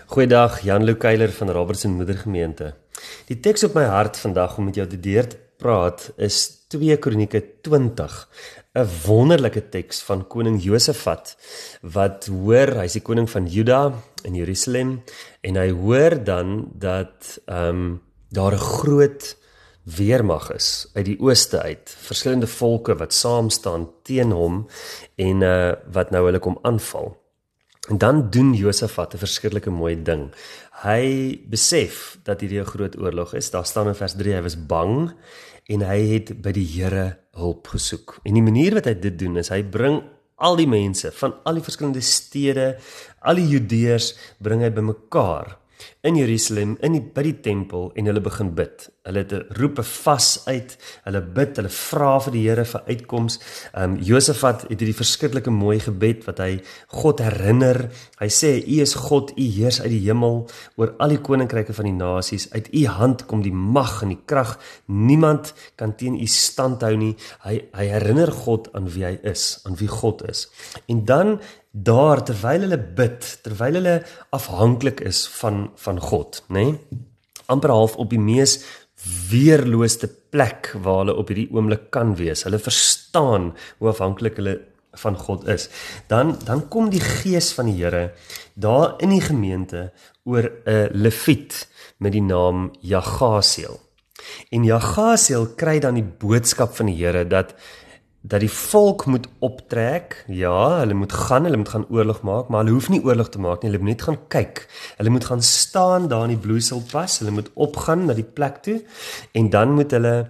Goeiedag, Jan-Lou Keiler van Robertson Moedergemeente. Die teks op my hart vandag om met jou te deur te praat is 2 Kronieke 20, 'n wonderlike teks van koning Josafat, wat hoor, hy is die koning van Juda in Jerusalem, en hy hoor dan dat daar 'n groot weermag is uit die ooste uit, verskillende volke wat saam staan teen hom en wat nou hulle kom aanval. En dan doen Josafat 'n verskriklike mooi ding. Hy besef dat hierdie 'n groot oorlog is. Daar staan in vers 3, hy was bang en hy het by die Here hulp gesoek. En die manier wat hy dit doen is, hy bring al die mense van al die verskillende stede, al die Judeërs bring hy bymekaar in Jerusalem, by die tempel, en hulle begin bid. Hulle roep 'n vas uit, hulle bid, hulle vra vir die Here vir uitkoms. Josafat het hierdie verskriklike mooi gebed wat hy God herinner. Hy sê, U is God, U heers uit die hemel oor al die koninkryke van die nasies. Uit U hand kom die mag en die krag. Niemand kan teen U stand hou nie. Hy herinner God aan wie hy is, aan wie God is. En dan daar, terwyl hulle bid, terwyl hulle afhanklik is van God, né? Amper half op die mees weerloosste plek waar hulle op hierdie oomblik kan wees. Hulle verstaan hoe afhanklik hulle van God is. Dan kom die gees van die Here daar in die gemeente oor 'n leviet met die naam Jagasiel. En Jagasiel kry dan die boodskap van die Here dat die volk moet optrek, ja, hulle moet gaan oorlog maak, maar hulle hoef nie oorlog te maak nie, hulle moet net gaan kyk. Hulle moet gaan staan daar in die bloeselpas, hulle moet opgaan na die plek toe, en dan moet hulle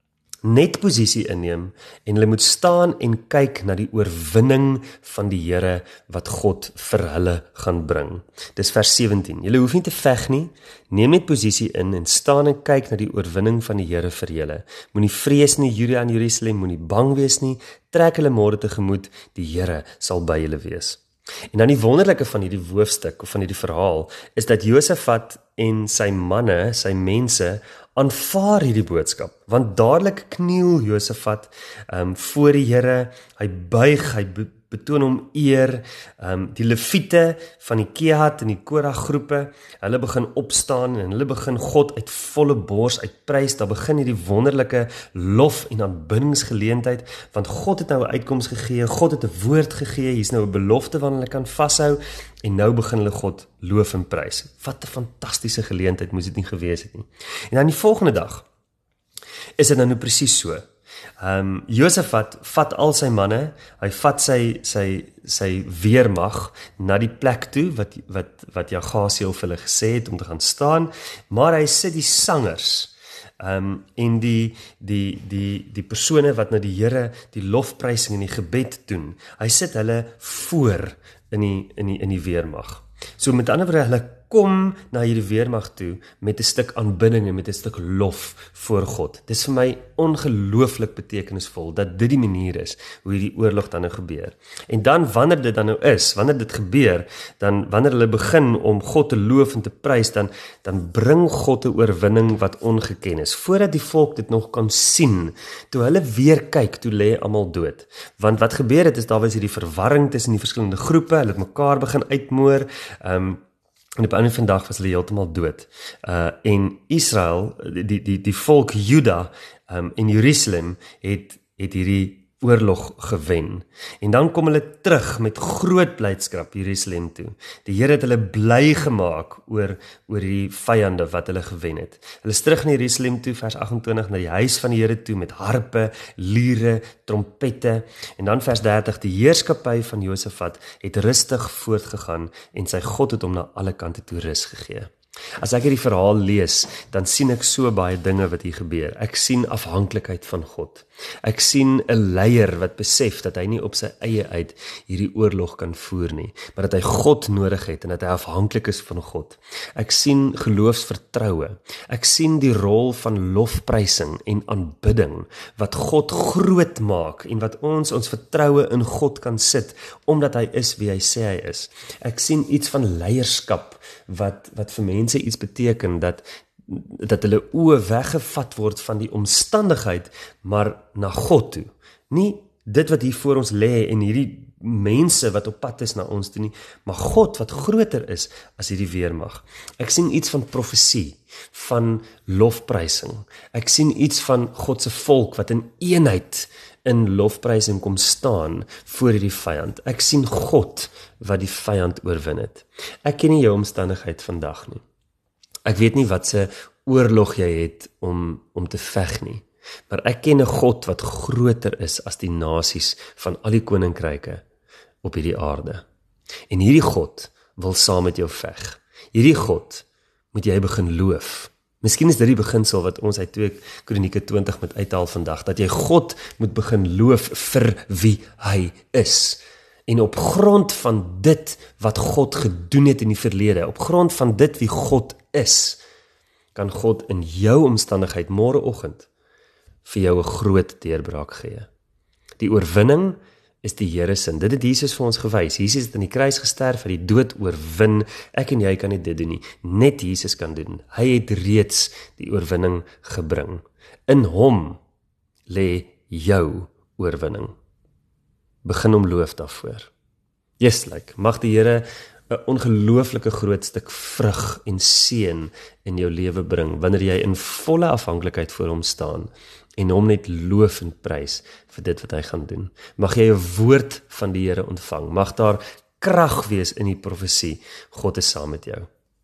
net posisie inneem, en hulle moet staan en kyk na die oorwinning van die Here wat God vir hulle gaan bring. Dis vers 17, julle hoef nie te veg nie, neem net posisie in en staan en kyk na die oorwinning van die Here vir julle. Moenie vrees nie, Juda en Jerusalem, moenie bang wees nie, trek hulle môre tegemoet, die Here sal by julle wees. En dan die wonderlike van hierdie hoofstuk, of van hierdie verhaal, is dat Josafat en sy manne, sy mense, aanvaar hierdie boodskap, want dadelik kniel Josafat voor die Here, hy buig, hy betoon hom eer, die leviete van die Kehat en die Korah groepe, hulle begin opstaan en hulle begin God uit volle bors uitprys. Daar begin hierdie wonderlike lof en aanbiddingsgeleentheid, want God het nou 'n uitkoms gegee, God het 'n woord gegee, hier's nou 'n belofte wat hulle kan vashou, en nou begin hulle God loof en prys. Wat 'n fantastiese geleentheid moes dit nie gewees het nie. En dan die volgende dag is dit nou presies so. Josafat vat al sy manne, hy vat sy weermag na die plek toe, wat Jagasiel vir hulle gesê het om te gaan staan, maar hy sit die sangers, en die persone wat na die Here die lofprysing en die gebed doen, hy sit hulle voor in die weermag. So met ander woorde, hulle kom na hierdie weermag toe met 'n stuk aanbidding en met 'n stuk lof voor God. Dit is vir my ongelooflik betekenisvol dat dit die manier is hoe hierdie oorlog dan nou gebeur. En dan wanneer dit dan nou is, wanneer dit gebeur, dan wanneer hulle begin om God te loof en te prys, dan bring God 'n oorwinning wat ongeken is. Voordat die volk dit nog kan sien, toe hulle weer kyk, toe lê almal dood. Want wat gebeur het is, daar was hierdie verwarring tussen die verskillende groepe, hulle het mekaar begin uitmoor, en op 'n ander vandag was hulle heeltemal dood. En Israel, die volk Juda en Jerusalem het hierdie oorlog gewen. En dan kom hulle terug met groot blydskap Jerusalem toe. Die Here het hulle bly gemaak oor die vyande wat hulle gewen het. Hulle is terug na Jerusalem toe, vers 28, na die huis van die Here toe met harpe, liere, trompette. En dan vers 30, die heerskappy van Josafat het rustig voortgegaan en sy God het hom na alle kante toe rus gegee. As ek hierdie verhaal lees, dan sien ek so baie dinge wat hier gebeur. Ek sien afhanklikheid van God. Ek sien 'n leier wat besef dat hy nie op sy eie uit hierdie oorlog kan voer nie, maar dat hy God nodig het en dat hy afhanklik is van God. Ek sien geloofsvertroue. Ek sien die rol van lofprysing en aanbidding wat God groot maak en wat ons vertroue in God kan sit omdat hy is wie hy sê hy is. Ek sien iets van leierskap wat vir mense iets beteken, dat hulle oë weggevat word van die omstandigheid, maar na God toe. Nie dit wat hier voor ons lê en hierdie mense wat op pad is na ons toe nie, maar God wat groter is as hierdie weermag. Ek sien iets van profesie, van lofprysing. Ek sien iets van God se volk wat in eenheid in lofprysing kom staan voor hierdie vyand. Ek sien God wat die vyand oorwin het. Ek ken nie jou omstandigheid vandag nie. Ek weet nie wat se oorlog jy het om te veg nie. Maar ek ken 'n God wat groter is as die nasies van al die koninkryke op hierdie aarde. En hierdie God wil saam met jou veg. Hierdie God moet jy begin loof. Miskien is dit die beginsel wat ons uit 2 Kronieke 20 moet uithaal vandag, dat jy God moet begin loof vir wie hy is. En op grond van dit wat God gedoen het in die verlede, op grond van dit wie God is, kan God in jou omstandigheid môreoggend vir jou 'n groot deurbraak gee. Die oorwinning is die Here se. Dit het Jesus vir ons gewys. Jesus het aan die kruis gesterf, het die dood oorwin. Ek en jy kan nie dit doen nie. Net Jesus kan doen. Hy het reeds die oorwinning gebring. In hom lê jou oorwinning. Begin om loof daarvoor. Mag die Here 'n ongelooflike groot stuk vrug en seën in jou lewe bring, wanneer jy in volle afhanklikheid voor hom staan, en hom net loof en prys vir dit wat hy gaan doen. Mag jy 'n woord van die Here ontvang. Mag daar krag wees in die profesie. God is saam met jou.